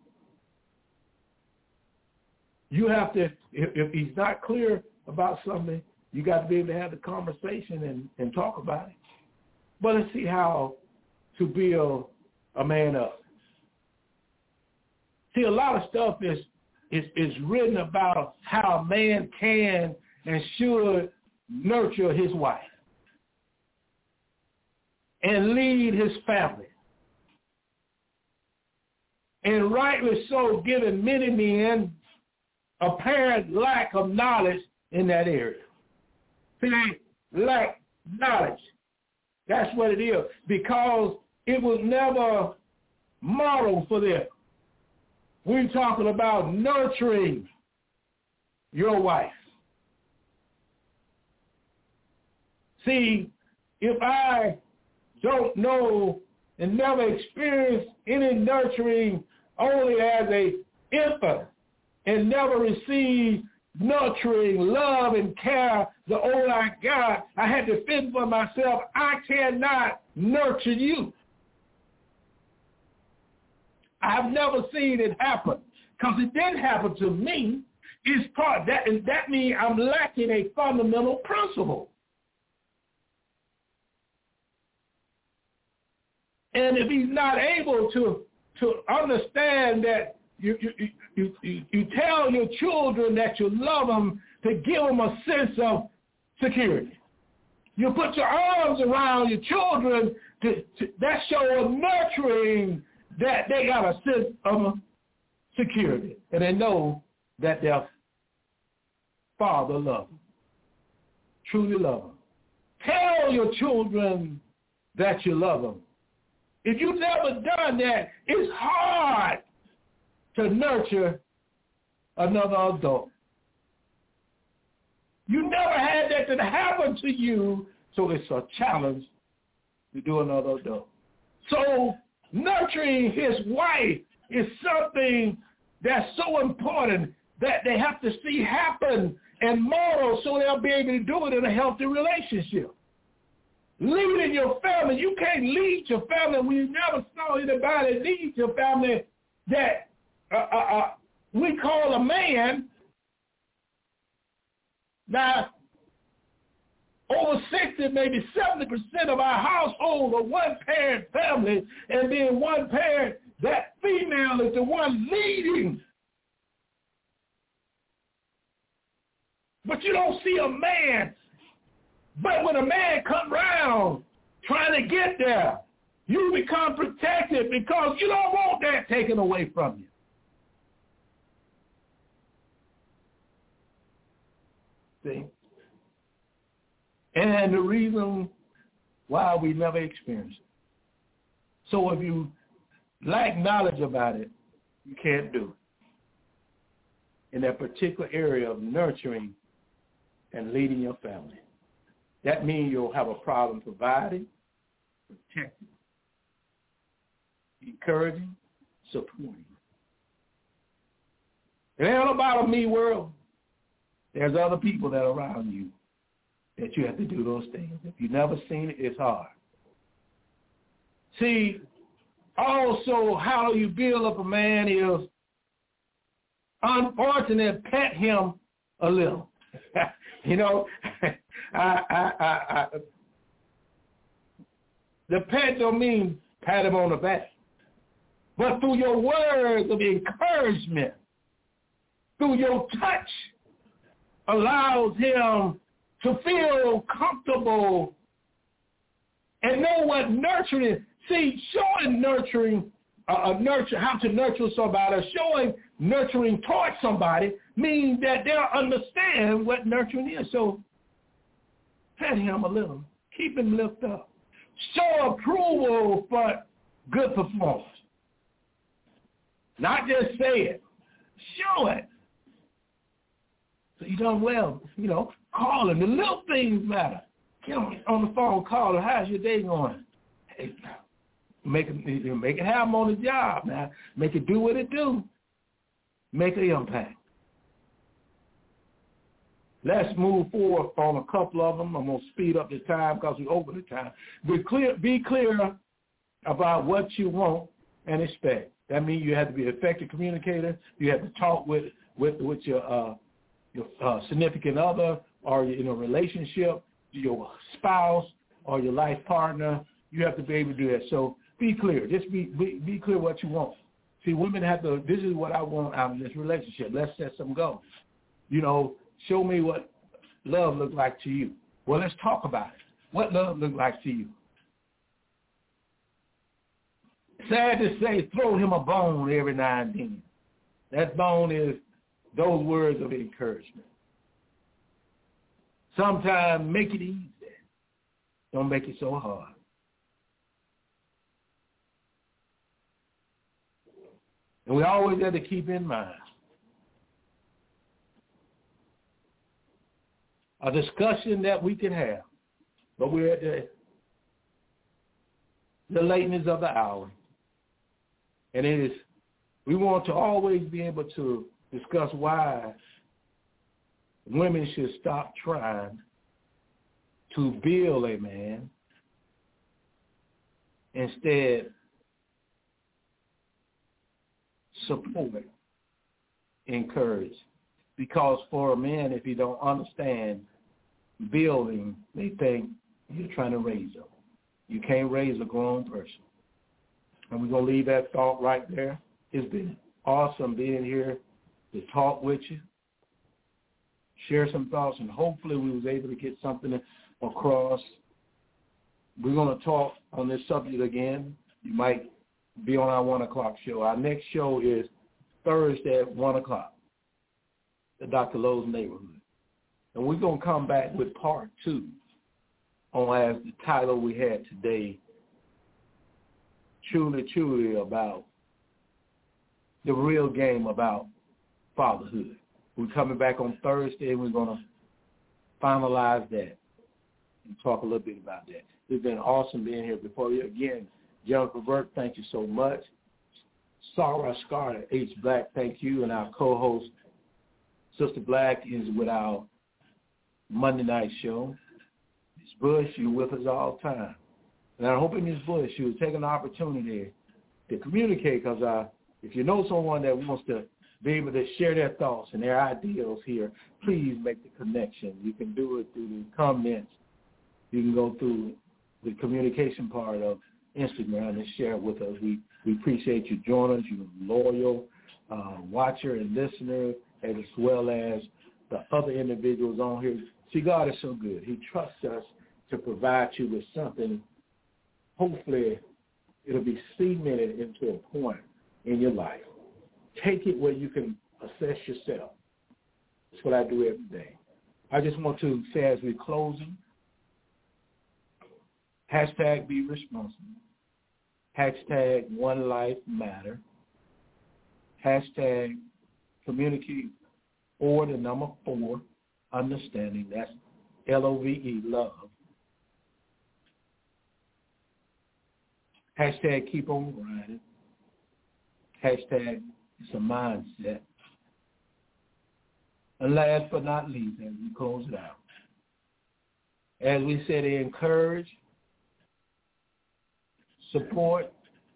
You have to, if, if he's not clear about something, you got to be able to have the conversation and, and talk about it. But let's see how to build a man up. See, a lot of stuff is, is, is written about how a man can and should nurture his wife and lead his family. And rightly so, giving many men apparent lack of knowledge in that area. See, they lack knowledge. That's what it is, because it was never modeled for them. We're talking about nurturing your wife. See, if I don't know and never experienced any nurturing only as a infant and never received nurturing love and care the older I got, I had to fend for myself. I cannot nurture you. I've never seen it happen because it didn't happen to me. It's part that, and that means I'm lacking a fundamental principle. And if he's not able to to understand that you you, you, you, you tell your children that you love them to give them a sense of security. You put your arms around your children to, to that shows nurturing that they got a sense of security, and they know that their father loves them, truly love them. Tell your children that you love them. If you've never done that, it's hard to nurture another adult. You never had that to happen to you, so it's a challenge to do another adult. So nurturing his wife is something that's so important that they have to see happen and model so they'll be able to do it in a healthy relationship. Leading your family, you can't lead your family when you never saw anybody lead your family that uh, uh, uh, we call a man. Now, over sixty, maybe seventy percent of our household are one-parent family, and then one parent, that female is the one leading. But you don't see a man. But when a man comes around trying to get there, you become protected because you don't want that taken away from you. See? And the reason why we never experienced it. So if you lack knowledge about it, you can't do it in that particular area of nurturing and leading your family. That means you'll have a problem providing, protecting, encouraging, supporting. It ain't about a me world. There's other people that are around you that you have to do those things. If you've never seen it, it's hard. See, also how you build up a man is, unfortunately, pet him a little. You know, I, I, I, I, the pet don't mean pat him on the back, but through your words of encouragement, through your touch, allows him to feel comfortable and know what nurturing is. See, showing nurturing, uh, nurture how to nurture somebody, showing nurturing towards somebody means that they'll understand what nurturing is. So pet him a little. Keep him lifted up. Show approval for good performance. Not just say it. Show it. So you done well. You know, call him. The little things matter. Get him on the phone, call him. How's your day going? Hey, make it, make it have him on the job now. Make it do what it do. Make an impact. Let's move forward on a couple of them. I'm going to speed up the time because we're over the time. Be clear, be clear about what you want and expect. That means you have to be an effective communicator. You have to talk with with, with your, uh, your uh, significant other or in a relationship, your spouse or your life partner. You have to be able to do that. So be clear. Just be, be, be clear what you want. See, women have to, this is what I want out of this relationship. Let's set some goals. You know, show me what love looks like to you. Well, let's talk about it. What love looks like to you? Sad to say, throw him a bone every now and then. That bone is those words of encouragement. Sometimes make it easy. Don't make it so hard. And we always have to keep in mind a discussion that we can have, but we're at the, the lateness of the hour. And it is, we want to always be able to discuss why women should stop trying to build a man, instead support, encourage. Because for a man, if you don't understand building, they think you're trying to raise them. You can't raise a grown person. And we're going to leave that thought right there. It's been awesome being here to talk with you, share some thoughts, and hopefully we was able to get something across. We're going to talk on this subject again. You might be on our one o'clock show. Our next show is Thursday at one o'clock at Doctor Lowe's neighborhood. And we're going to come back with part two on as the title we had today, truly, truly about the real game about fatherhood. We're coming back on Thursday, and we're going to finalize that and talk a little bit about that. It's been awesome being here before you. Again, Jennifer Burke, thank you so much. Sarah Scarlett H. Black, thank you. And our co-host, Sister Black, is with our Monday night show. Miz Bush, you're with us all the time. And I'm hoping Miz Bush, you will take an opportunity to communicate, because uh, if you know someone that wants to be able to share their thoughts and their ideals here, please make the connection. You can do it through the comments. You can go through the communication part of Instagram and share it with us. We we appreciate you joining us, you loyal uh, watcher and listener, as well as the other individuals on here. See, God is so good. He trusts us to provide you with something. Hopefully, it'll be cemented into a point in your life. Take it where you can assess yourself. That's what I do every day. I just want to say as we're closing, hashtag be responsible. Hashtag one life matter. Hashtag communicate, or the number four, understanding. That's L O V E, love. Hashtag keep on grinding. Hashtag it's a mindset. And last but not least, as we close it out, as we said, encourage, support,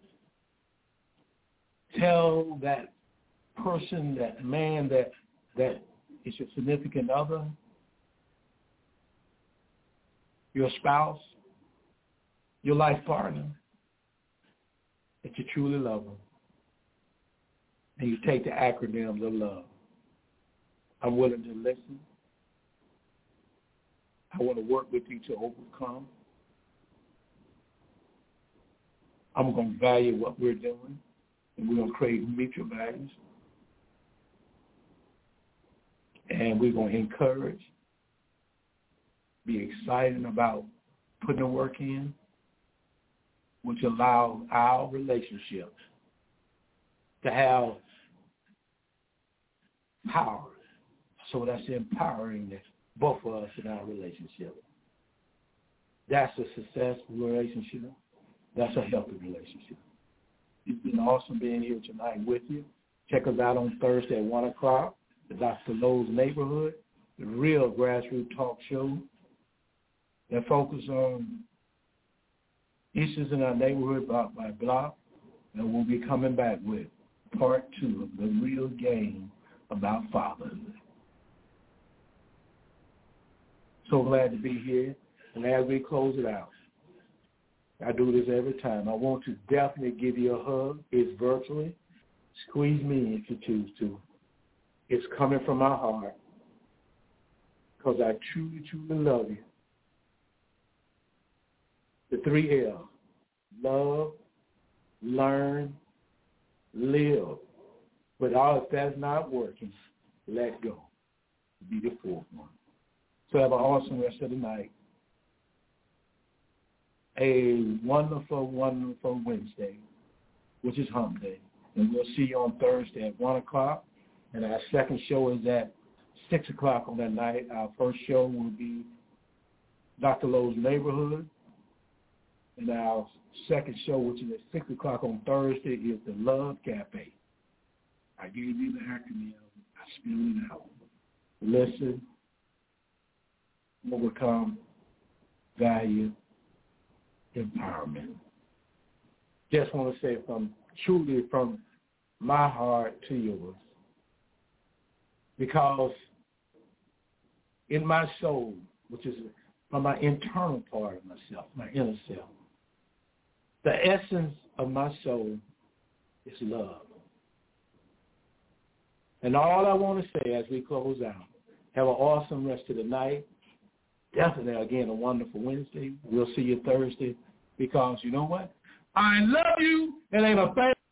tell that person, that man that that is your significant other, your spouse, your life partner, that you truly love them. And you take the acronyms of love. I'm willing to listen. I want to work with you to overcome. I'm going to value what we're doing, and we're going to create mutual values. And we're going to encourage, be excited about putting the work in, which allows our relationship to have power. So that's empowering both of us in our relationship. That's a successful relationship. That's a healthy relationship. It's been awesome being here tonight with you. Check us out on Thursday at one o'clock, the Doctor Lowe's Neighborhood, the real grassroots talk show that focuses on issues in our neighborhood block by block. And we'll be coming back with part two of the real game about fatherhood. So glad to be here. And as we close it out, I do this every time. I want to definitely give you a hug. It's virtually. Squeeze me if you choose to. It's coming from my heart because I truly, truly love you. The three L, love, learn, live. But all if that's not working, let go. Be the fourth one. So have an awesome rest of the night. A wonderful, wonderful Wednesday, which is Hump Day. And we'll see you on Thursday at one o'clock. And our second show is at six o'clock on that night. Our first show will be Doctor Lowe's Neighborhood. And our second show, which is at six o'clock on Thursday, is the Love Cafe. I gave you the acronym. I spelled it out. Listen, overcome, value, empowerment. Just want to say from truly from my heart to yours, because in my soul, which is from my internal part of myself, my inner self, the essence of my soul is love. And all I want to say as we close out, have an awesome rest of the night. Definitely, again, a wonderful Wednesday. We'll see you Thursday because you know what? I love you. It ain't a thing.